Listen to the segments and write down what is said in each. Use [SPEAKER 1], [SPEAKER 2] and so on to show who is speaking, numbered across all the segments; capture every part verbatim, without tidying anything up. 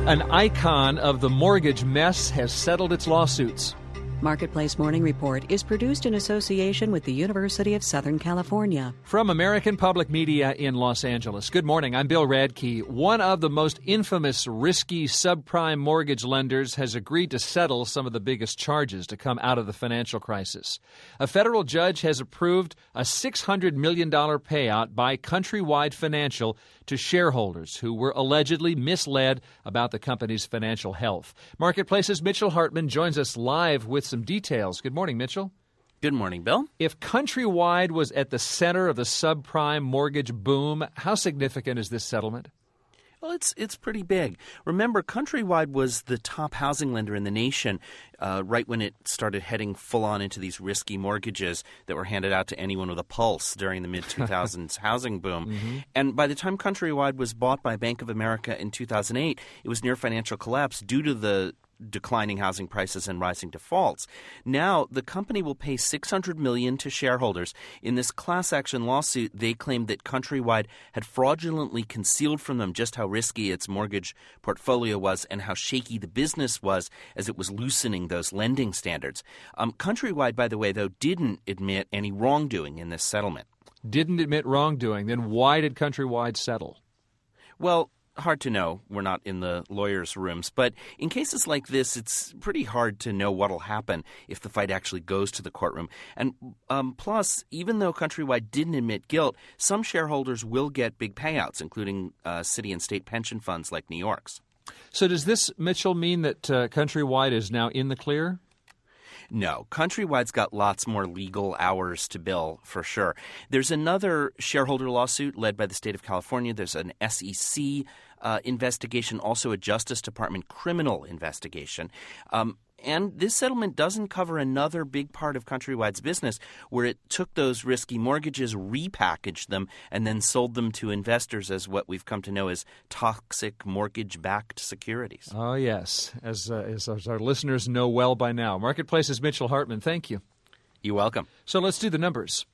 [SPEAKER 1] An icon of the mortgage mess has settled its lawsuits.
[SPEAKER 2] Marketplace Morning Report is produced in association with the University of Southern California.
[SPEAKER 1] From American Public Media in Los Angeles. Good morning, I'm Bill Radke. One of the most infamous risky subprime mortgage lenders has agreed to settle some of the biggest charges to come out of the financial crisis. A federal judge has approved a six hundred million dollars payout by Countrywide Financial to shareholders who were allegedly misled about the company's financial health. Marketplace's Mitchell Hartman joins us live with some details. Good morning, Mitchell.
[SPEAKER 3] Good morning, Bill.
[SPEAKER 1] If Countrywide was at the center of the subprime mortgage boom, how significant is this settlement?
[SPEAKER 3] Well, it's it's pretty big. Remember, Countrywide was the top housing lender in the nation uh, right when it started heading full-on into these risky mortgages that were handed out to anyone with a pulse during the mid two thousands housing boom. Mm-hmm. And by the time Countrywide was bought by Bank of America in two thousand eight, it was near financial collapse due to the declining housing prices and rising defaults. Now, the company will pay six hundred million dollars to shareholders. In this class action lawsuit, they claimed that Countrywide had fraudulently concealed from them just how risky its mortgage portfolio was and how shaky the business was as it was loosening those lending standards. Um, Countrywide, by the way, though, didn't admit any wrongdoing in this settlement.
[SPEAKER 1] Didn't admit wrongdoing. Then why did Countrywide settle?
[SPEAKER 3] Well, hard to know. We're not in the lawyers' rooms. But in cases like this, it's pretty hard to know what will happen if the fight actually goes to the courtroom. And um, plus, even though Countrywide didn't admit guilt, some shareholders will get big payouts, including uh, city and state pension funds like New York's.
[SPEAKER 1] So does this, Mitchell, mean that uh, Countrywide is now in the clear?
[SPEAKER 3] No, Countrywide's got lots more legal hours to bill, for sure. There's another shareholder lawsuit led by the state of California. There's an S E C uh, investigation, also a Justice Department criminal investigation. Um, and this settlement doesn't cover another big part of Countrywide's business where it took those risky mortgages, repackaged them, and then sold them to investors as what we've come to know as toxic mortgage-backed securities.
[SPEAKER 1] Oh, yes, as, uh, as, as our listeners know well by now. Marketplace's Mitchell Hartman, thank you.
[SPEAKER 3] You're welcome.
[SPEAKER 1] So let's do the numbers.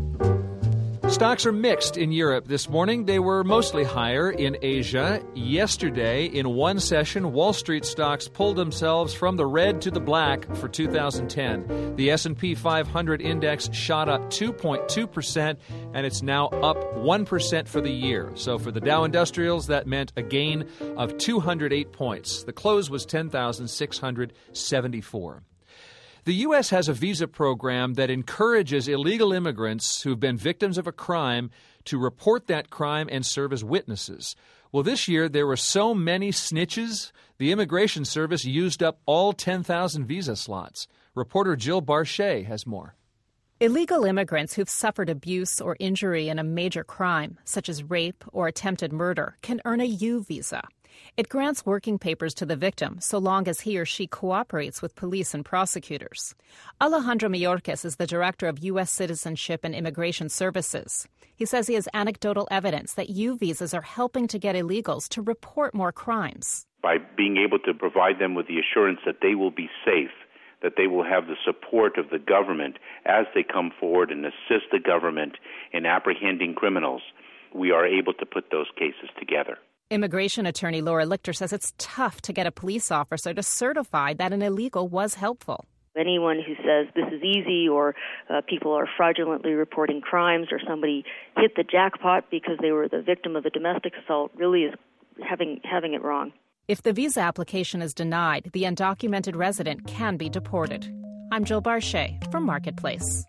[SPEAKER 1] Stocks are mixed in Europe this morning. They were mostly higher in Asia. Yesterday, in one session, Wall Street stocks pulled themselves from the red to the black for two thousand ten. The S and P five hundred index shot up two point two percent, and it's now up one percent for the year. So for the Dow Industrials, that meant a gain of two hundred eight points. The close was ten thousand six hundred seventy-four. The U S has a visa program that encourages illegal immigrants who've been victims of a crime to report that crime and serve as witnesses. Well, this year there were so many snitches, the Immigration Service used up all ten thousand visa slots. Reporter Jill Barchet has more.
[SPEAKER 4] Illegal immigrants who've suffered abuse or injury in a major crime, such as rape or attempted murder, can earn a U visa. It grants working papers to the victim so long as he or she cooperates with police and prosecutors. Alejandro Mayorkas is the director of U S Citizenship and Immigration Services. He says he has anecdotal evidence that U visas are helping to get illegals to report more crimes.
[SPEAKER 5] By being able to provide them with the assurance that they will be safe, that they will have the support of the government as they come forward and assist the government in apprehending criminals, we are able to put those cases together.
[SPEAKER 4] Immigration attorney Laura Lichter says it's tough to get a police officer to certify that an illegal was helpful.
[SPEAKER 6] Anyone who says this is easy or uh, people are fraudulently reporting crimes or somebody hit the jackpot because they were the victim of a domestic assault really is having having it wrong.
[SPEAKER 4] If the visa application is denied, the undocumented resident can be deported. I'm Jill Barchet from Marketplace.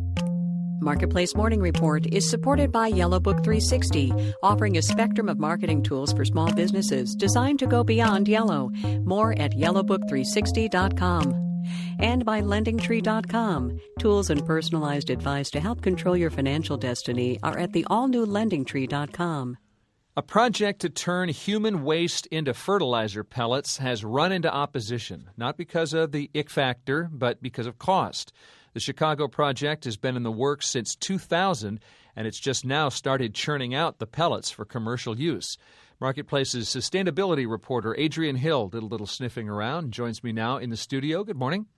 [SPEAKER 2] Marketplace Morning Report is supported by Yellow Book three sixty, offering a spectrum of marketing tools for small businesses designed to go beyond yellow. More at yellow book three sixty dot com. And by lending tree dot com. Tools and personalized advice to help control your financial destiny are at the all-new lending tree dot com.
[SPEAKER 1] A project to turn human waste into fertilizer pellets has run into opposition, not because of the ick factor, but because of cost. The Chicago project has been in the works since two thousand, and it's just now started churning out the pellets for commercial use. Marketplace's sustainability reporter Adrian Hill did a little sniffing around, joins me now in the studio. Good morning.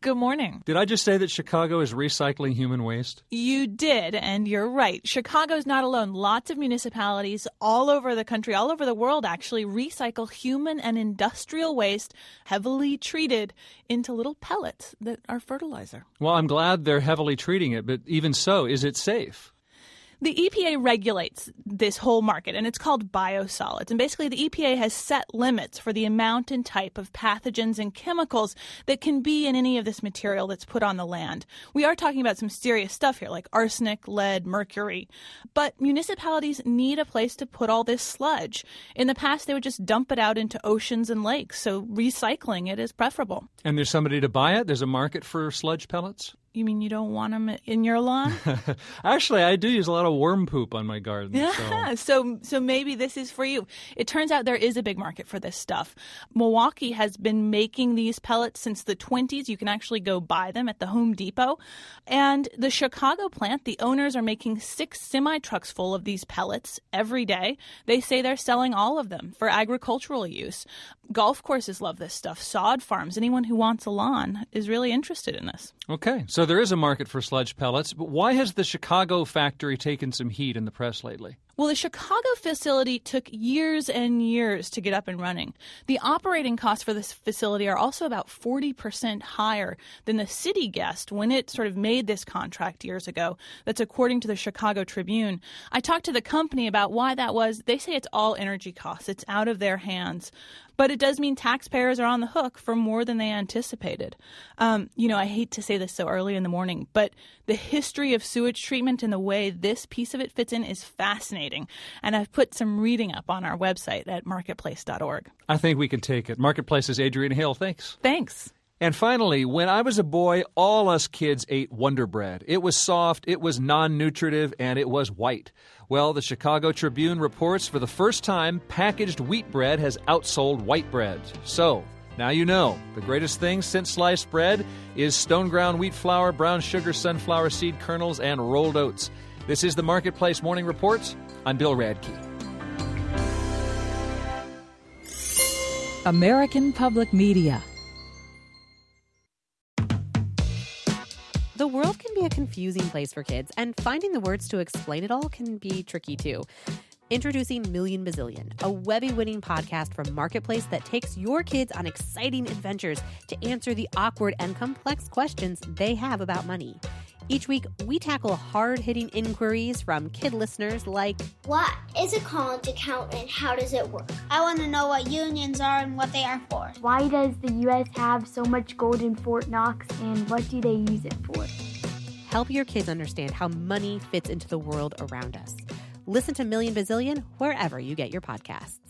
[SPEAKER 7] Good morning.
[SPEAKER 1] Did I just say that Chicago is recycling human waste?
[SPEAKER 7] You did, and you're right. Chicago's not alone. Lots of municipalities all over the country, all over the world, actually recycle human and industrial waste, heavily treated, into little pellets that are fertilizer.
[SPEAKER 1] Well, I'm glad they're heavily treating it, but even so, is it safe?
[SPEAKER 7] The E P A regulates this whole market, and it's called biosolids. And basically, the E P A has set limits for the amount and type of pathogens and chemicals that can be in any of this material that's put on the land. We are talking about some serious stuff here, like arsenic, lead, mercury. But municipalities need a place to put all this sludge. In the past, they would just dump it out into oceans and lakes, so recycling it is preferable.
[SPEAKER 1] And there's somebody to buy it? There's a market for sludge pellets?
[SPEAKER 7] You mean you don't want them in your lawn?
[SPEAKER 1] Actually, I do use a lot of worm poop on my garden.
[SPEAKER 7] Yeah, so. so so maybe this is for you. It turns out there is a big market for this stuff. Milwaukee has been making these pellets since the twenties. You can actually go buy them at the Home Depot. And the Chicago plant, the owners are making six semi-trucks full of these pellets every day. They say they're selling all of them for agricultural use. Golf courses love this stuff. Sod farms, anyone who wants a lawn is really interested in this.
[SPEAKER 1] Okay, so there is a market for sludge pellets, but why has the Chicago factory taken some heat in the press lately?
[SPEAKER 7] Well, the Chicago facility took years and years to get up and running. The operating costs for this facility are also about forty percent higher than the city guessed when it sort of made this contract years ago. That's according to the Chicago Tribune. I talked to the company about why that was. They say it's all energy costs. It's out of their hands. But it does mean taxpayers are on the hook for more than they anticipated. Um, you know, I hate to say this so early in the morning, but the history of sewage treatment and the way this piece of it fits in is fascinating. And I've put some reading up on our website at marketplace dot org.
[SPEAKER 1] I think we can take it. Marketplace's Adrienne Hale, thanks.
[SPEAKER 7] Thanks.
[SPEAKER 1] And finally, when I was a boy, all us kids ate Wonder Bread. It was soft, it was non-nutritive, and it was white. Well, the Chicago Tribune reports for the first time, packaged wheat bread has outsold white bread. So, now you know, the greatest thing since sliced bread is stone ground wheat flour, brown sugar, sunflower seed kernels, and rolled oats. This is the Marketplace Morning Report. I'm Bill Radke.
[SPEAKER 8] American Public Media.
[SPEAKER 9] The world can be a confusing place for kids, and finding the words to explain it all can be tricky too. Introducing Million Bazillion, a Webby-winning podcast from Marketplace that takes your kids on exciting adventures to answer the awkward and complex questions they have about money. Each week, we tackle hard-hitting inquiries from kid listeners like,
[SPEAKER 10] what is a college account and how does it work? I want to know what unions are and what they are for.
[SPEAKER 11] Why does the U S have so much gold in Fort Knox and what do they use it for?
[SPEAKER 9] Help your kids understand how money fits into the world around us. Listen to Million Bazillion wherever you get your podcasts.